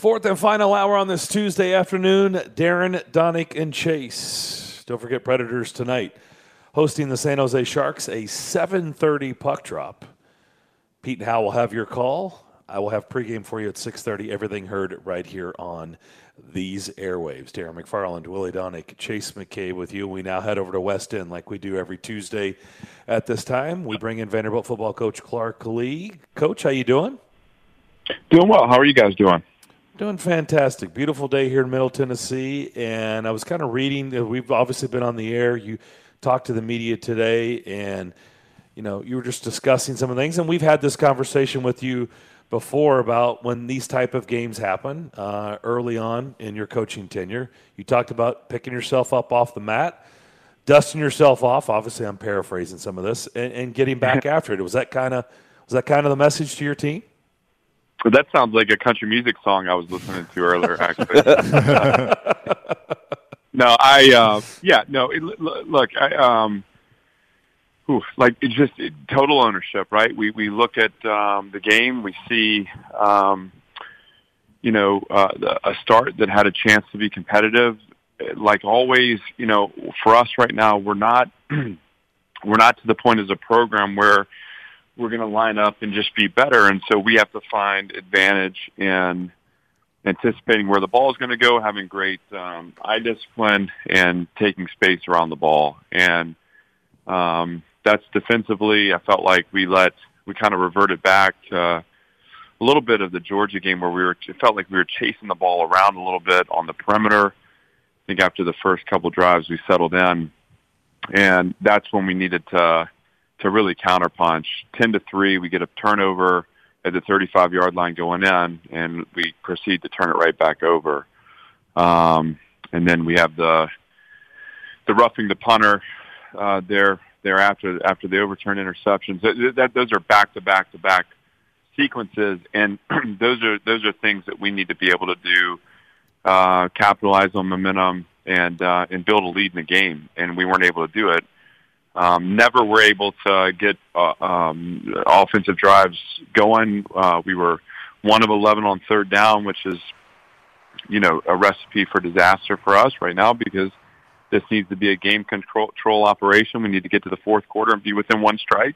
Fourth and final hour on this Tuesday afternoon. Darren, Donick, and Chase. Don't forget Predators tonight. Hosting the San Jose Sharks, a 7:30 puck drop. Pete and Hal will have your call. I will have pregame for you at 6:30. Everything heard right here on these airwaves. Darren McFarland, Willie Donick, Chase McCabe with you. We now head over to West End like we do every Tuesday at this time. We bring in Vanderbilt football coach Clark Lee. Coach, how you doing? Doing well. How are you guys doing? Doing fantastic. Beautiful day here in Middle Tennessee. And I was kind of reading. We've obviously been on the air. You talked to the media today, and you were just discussing some of the things. And we've had this conversation with you before about when these type of games happen early on in your coaching tenure. You talked about picking yourself up off the mat, dusting yourself off. Obviously, I'm paraphrasing some of this, and getting back after it. Was that kind of the message to your team? That sounds like a country music song I was listening to earlier, actually. It's just total ownership, right? We look at the game, we see, a start that had a chance to be competitive. Like always, for us right now, we're not to the point as a program where we're going to line up and just be better. And so we have to find advantage in anticipating where the ball is going to go, having great eye discipline, and taking space around the ball. And that's defensively. I felt like we kind of reverted back to a little bit of the Georgia game where it felt like we were chasing the ball around a little bit on the perimeter. I think after the first couple drives, we settled in, and that's when we needed to really counterpunch. 10-3, we get a turnover at the 35-yard line going in, and we proceed to turn it right back over. And then we have the roughing the punter there after the overturned interceptions. Those are back-to-back sequences, and those are things that we need to be able to do, capitalize on momentum and build a lead in the game, and we weren't able to do it. Never were able to get offensive drives going. We were 1 of 11 on third down, which is, a recipe for disaster for us right now because this needs to be a game control operation. We need to get to the fourth quarter and be within one strike.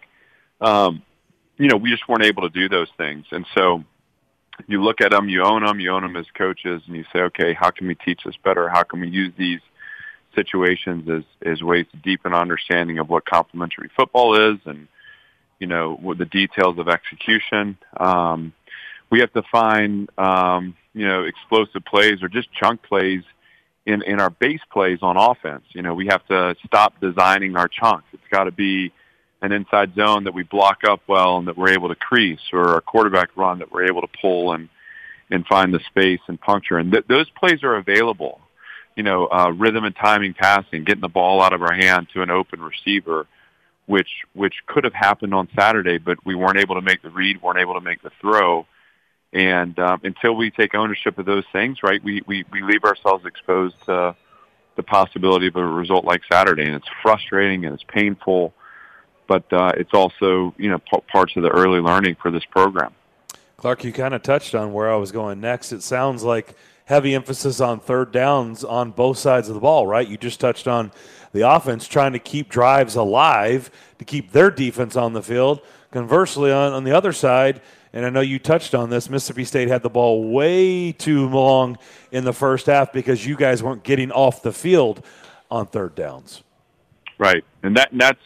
We just weren't able to do those things. And so you look at them, you own them as coaches, and you say, okay, how can we teach this better? How can we use these situations as ways to deepen our understanding of what complementary football is and, what the details of execution. We have to find, explosive plays or just chunk plays in our base plays on offense. We have to stop designing our chunks. It's got to be an inside zone that we block up well and that we're able to crease, or a quarterback run that we're able to pull and find the space and puncture. And those plays are available. Rhythm and timing passing, getting the ball out of our hand to an open receiver, which could have happened on Saturday, but we weren't able to make the read, weren't able to make the throw. And until we take ownership of those things, right, we leave ourselves exposed to the possibility of a result like Saturday. And it's frustrating and it's painful, but it's also, parts of the early learning for this program. Clark, you kind of touched on where I was going next. It sounds like heavy emphasis on third downs on both sides of the ball, right? You just touched on the offense trying to keep drives alive to keep their defense on the field. Conversely, on the other side, and I know you touched on this, Mississippi State had the ball way too long in the first half because you guys weren't getting off the field on third downs. Right, and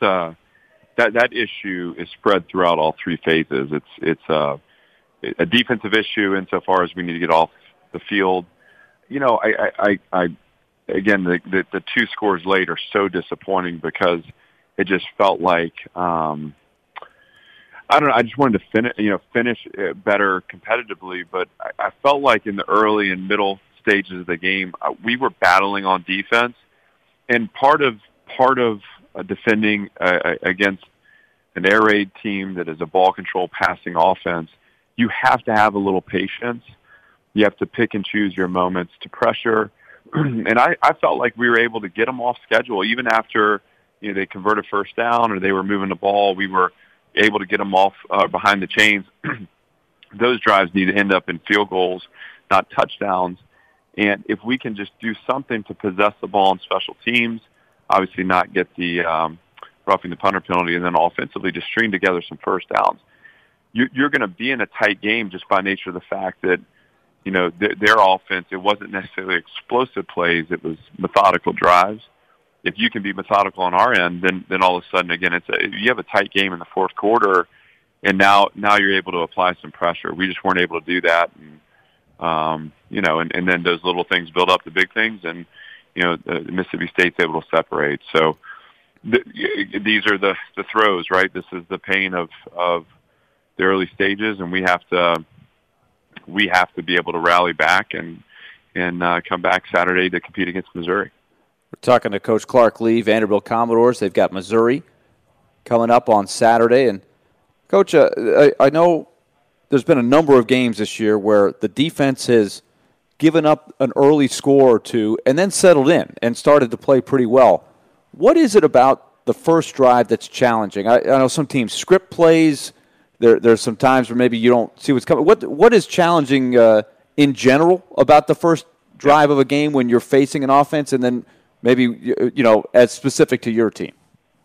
that issue is spread throughout all three phases. It's a defensive issue insofar as we need to get off the field. Again, the two scores late are so disappointing because it just felt like, I just wanted to finish better competitively, but I felt like in the early and middle stages of the game, we were battling on defense, and part of defending against an air raid team that is a ball control passing offense, you have to have a little patience. You have to pick and choose your moments to pressure. And I felt like we were able to get them off schedule. Even after they converted first down or they were moving the ball, we were able to get them off behind the chains. Those drives need to end up in field goals not touchdowns. And if we can just do something to possess the ball on special teams, obviously not get the roughing the punter penalty, and then offensively just string together some first downs, you're going to be in a tight game just by nature of the fact that, their offense, it wasn't necessarily explosive plays. It was methodical drives. If you can be methodical on our end, then all of a sudden, again, you have a tight game in the fourth quarter, and now you're able to apply some pressure. We just weren't able to do that. And, and then those little things build up to big things, and, the Mississippi State's able to separate. So these are the throws, right? This is the pain of the early stages, and we have to be able to rally back and come back Saturday to compete against Missouri. We're talking to Coach Clark Lea, Vanderbilt Commodores. They've got Missouri coming up on Saturday. And, Coach, I know there's been a number of games this year where the defense has given up an early score or two and then settled in and started to play pretty well. What is it about the first drive that's challenging? I know some teams script plays. There's some times where maybe you don't see what's coming. What is challenging in general about the first drive of a game when you're facing an offense, and then maybe as specific to your team?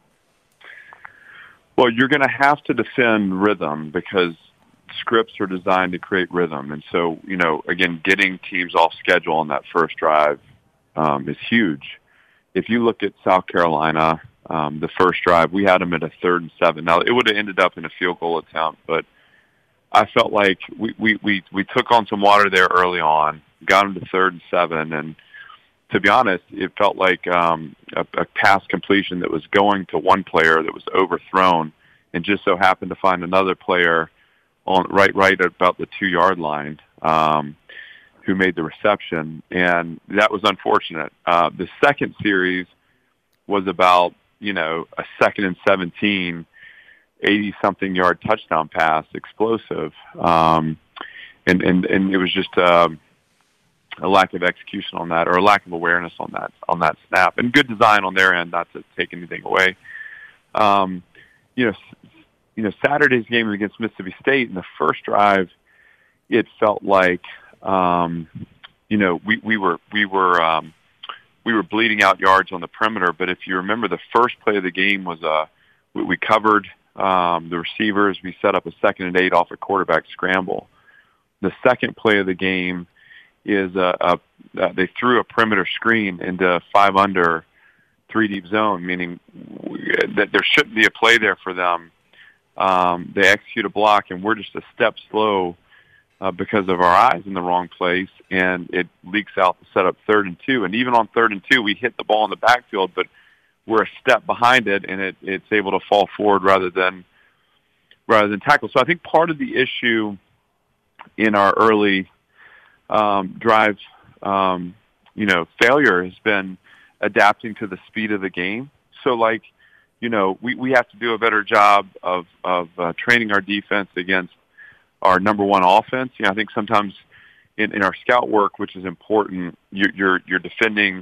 Well, you're going to have to defend rhythm because scripts are designed to create rhythm. And so, again, getting teams off schedule on that first drive is huge. If you look at South Carolina, the first drive, we had them at a 3rd and 7. Now, it would have ended up in a field goal attempt, but I felt like we took on some water there early on, got them to 3rd and 7, and to be honest, it felt like a pass completion that was going to one player that was overthrown, and just so happened to find another player on right at about the 2-yard line who made the reception, and that was unfortunate. The second series was about a 2nd and 17, 80-something yard touchdown pass, explosive, and it was just a lack of execution on that, or a lack of awareness on that snap, and good design on their end, not to take anything away. Saturday's game against Mississippi State in the first drive, it felt like we were bleeding out yards on the perimeter. But if you remember, the first play of the game was we covered the receivers. We set up a 2nd and 8 off a quarterback scramble. The second play of the game is they threw a perimeter screen into 5 under, 3 deep zone, meaning that there shouldn't be a play there for them. They execute a block, and we're just a step slow because of our eyes in the wrong place, and it leaks out to set up 3rd and 2. And even on 3rd and 2, we hit the ball in the backfield, but we're a step behind it, and it's able to fall forward rather than tackle. So I think part of the issue in our early drive, failure has been adapting to the speed of the game. So, we have to do a better job of training our defense against our number one offense. I think sometimes in our scout work, which is important, you're defending,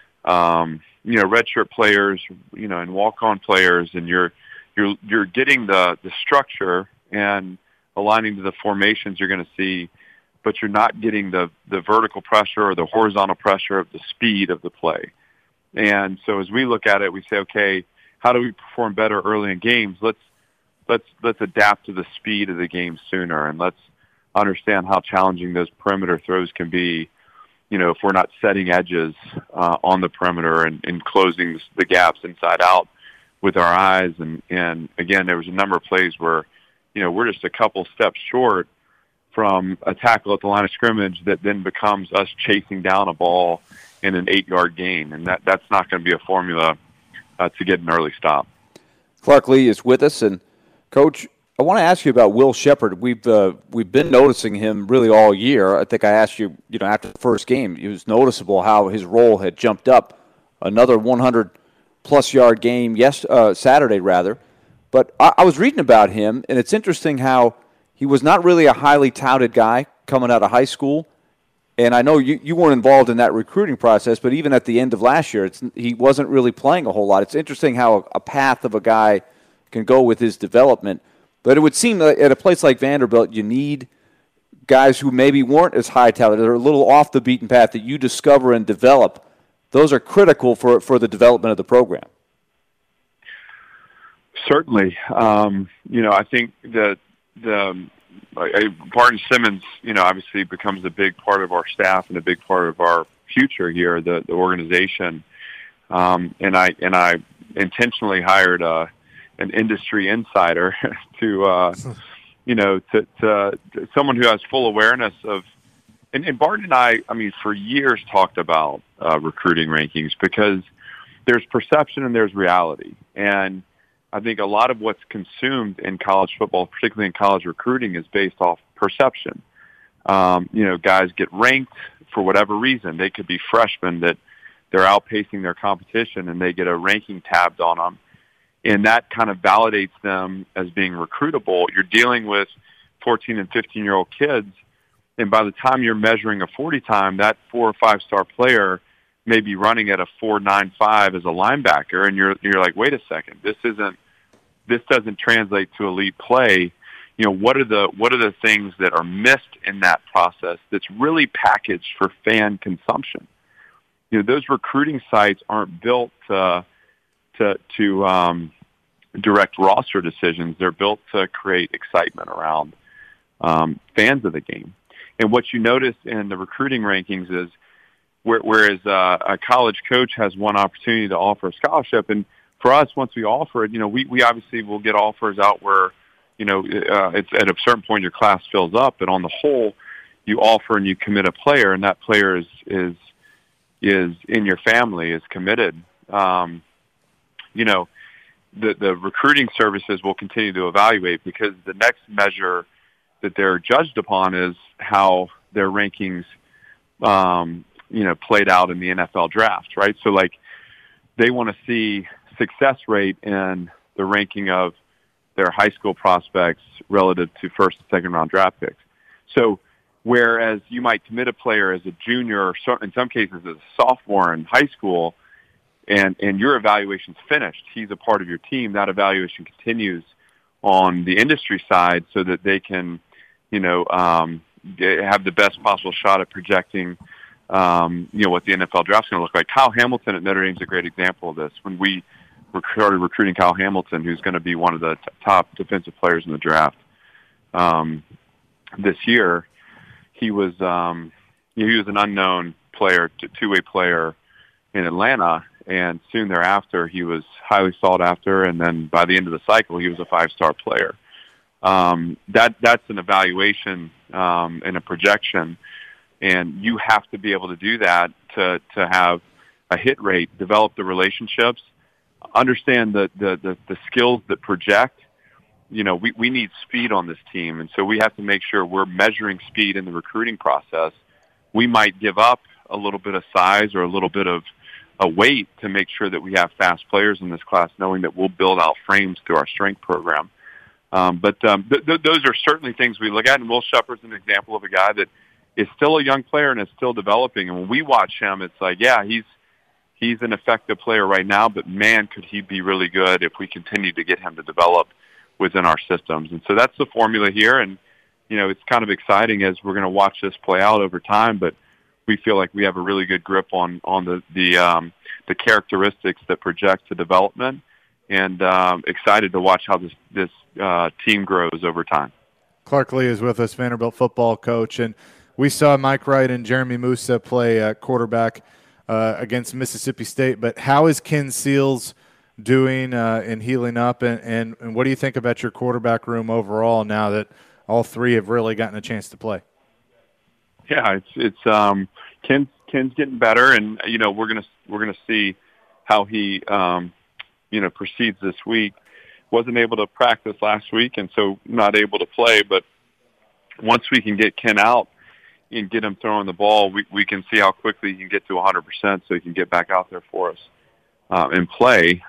redshirt players, and walk-on players, and you're getting the structure and aligning to the formations you're going to see, but you're not getting the vertical pressure or the horizontal pressure of the speed of the play. And so as we look at it, we say, okay, how do we perform better early in games? Let's adapt to the speed of the game sooner, and let's understand how challenging those perimeter throws can be, if we're not setting edges on the perimeter and closing the gaps inside out with our eyes. And again, there was a number of plays where, we're just a couple steps short from a tackle at the line of scrimmage that then becomes us chasing down a ball in an 8-yard gain. And that's not going to be a formula to get an early stop. Clark Lea is with us. And, Coach, I want to ask you about Will Sheppard. We've been noticing him really all year. I think I asked you, after the first game, it was noticeable how his role had jumped up. Another 100-plus yard game Saturday, rather. But I was reading about him, and it's interesting how he was not really a highly touted guy coming out of high school. And I know you weren't involved in that recruiting process, but even at the end of last year, he wasn't really playing a whole lot. It's interesting how a path of a guy can go with his development. But it would seem that at a place like Vanderbilt, you need guys who maybe weren't as high talent, that are a little off the beaten path, that you discover and develop, those are critical for the development of the program. Certainly. I think that Barton Simmons, obviously becomes a big part of our staff and a big part of our future here, the organization. And I intentionally hired an industry insider to someone who has full awareness of. And Barton and I for years talked about recruiting rankings, because there's perception and there's reality. And I think a lot of what's consumed in college football, particularly in college recruiting, is based off perception. Guys get ranked for whatever reason. They could be freshmen that they're outpacing their competition, and they get a ranking tabbed on them. And that kind of validates them as being recruitable. You're dealing with 14 and 15-year-old kids, and by the time you're measuring a 40 time, that 4 or 5 star player may be running at a 4.95 as a linebacker, and you're like, wait a second, this doesn't translate to elite play. What are the things that are missed in that process that's really packaged for fan consumption? Those recruiting sites aren't built to direct roster decisions. They're built to create excitement around fans of the game. And what you notice in the recruiting rankings is, whereas a college coach has one opportunity to offer a scholarship, and for us, once we offer it, we obviously will get offers out where, it's at a certain point your class fills up, but on the whole, you offer and you commit a player, and that player is in your family, is committed. The recruiting services will continue to evaluate, because the next measure that they're judged upon is how their rankings, played out in the NFL draft, right? So, they want to see success rate in the ranking of their high school prospects relative to first and second round draft picks. So, whereas you might commit a player as a junior, or in some cases as a sophomore in high school, and your evaluation's finished, he's a part of your team, that evaluation continues on the industry side so that they can, have the best possible shot at projecting, what the NFL draft's going to look like. Kyle Hamilton at Notre Dame is a great example of this. When we started recruiting Kyle Hamilton, who's going to be one of the top defensive players in the draft this year, he was an unknown player, two-way player in Atlanta, and soon thereafter he was highly sought after, and then by the end of the cycle he was a 5-star player. That's an evaluation and a projection, and you have to be able to do that to have a hit rate, develop the relationships, understand the skills that project. We need speed on this team, and so we have to make sure we're measuring speed in the recruiting process. We might give up a little bit of size or a little bit of a weight to make sure that we have fast players in this class, knowing that we'll build out frames through our strength program. But those are certainly things we look at, and Will Shepherd's an example of a guy that is still a young player and is still developing. And when we watch him, it's like, yeah, he's an effective player right now, but man, could he be really good if we continue to get him to develop within our systems. And so that's the formula here, and it's kind of exciting as we're going to watch this play out over time, but we feel like we have a really good grip on the characteristics that project to development, and excited to watch how this team grows over time. Clark Lea is with us, Vanderbilt football coach, and we saw Mike Wright and Jeremy Musa play quarterback against Mississippi State, but how is Ken Seals doing in healing up, and what do you think about your quarterback room overall now that all three have really gotten a chance to play? Yeah, it's Ken's getting better, and we're gonna see how he proceeds this week. Wasn't able to practice last week, and so not able to play. But once we can get Ken out and get him throwing the ball, we can see how quickly he can get to 100%, so he can get back out there for us and play.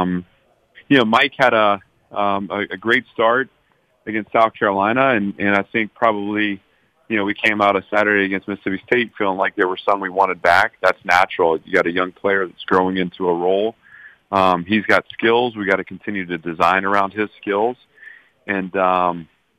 Mike had a great start against South Carolina, and I think probably we came out of Saturday against Mississippi State feeling like there were some we wanted back. That's natural. You got a young player that's growing into a role. He's got skills. We got to continue to design around his skills. And,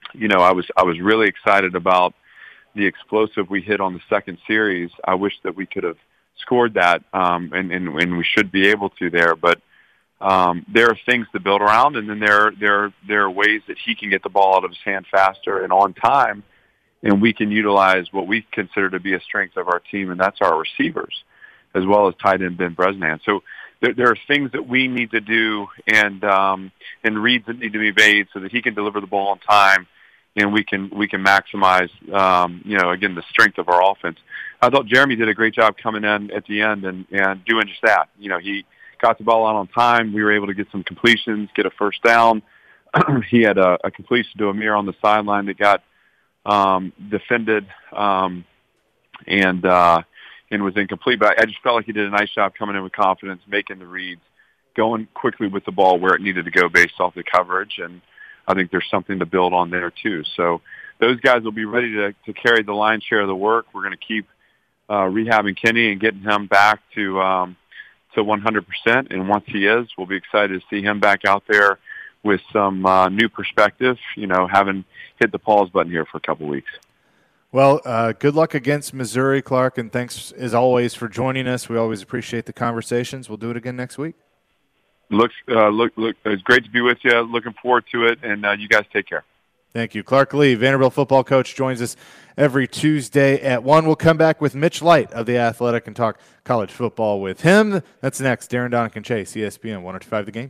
I was really excited about the explosive we hit on the second series. I wish that we could have scored that, and we should be able to there. But there are things to build around, and then there are ways that he can get the ball out of his hand faster and on time, and we can utilize what we consider to be a strength of our team, and that's our receivers, as well as tight end Ben Bresnan. So there are things that we need to do and reads that need to be made so that he can deliver the ball on time, and we can maximize again the strength of our offense. I thought Jeremy did a great job coming in at the end and doing just that. He got the ball out on time. We were able to get some completions, get a first down. He had a completion to Amir on the sideline that got defended and was incomplete. But I just felt like he did a nice job coming in with confidence, making the reads, going quickly with the ball where it needed to go based off the coverage. And I think there's something to build on there too. So those guys will be ready to carry the lion's share of the work. We're going to keep rehabbing Kenny and getting him back to 100%. And once he is, we'll be excited to see him back out there with some new perspective, having hit the pause button here for a couple weeks. Well, good luck against Missouri, Clark, and thanks as always for joining us. We always appreciate the conversations. We'll do it again next week. Look, it's great to be with you. Looking forward to it, and you guys take care. Thank you. Clark Lea, Vanderbilt football coach, joins us every Tuesday at 1. We'll come back with Mitch Light of The Athletic and talk college football with him. That's next. Darren Donick and Chase, ESPN 102.5 The Game.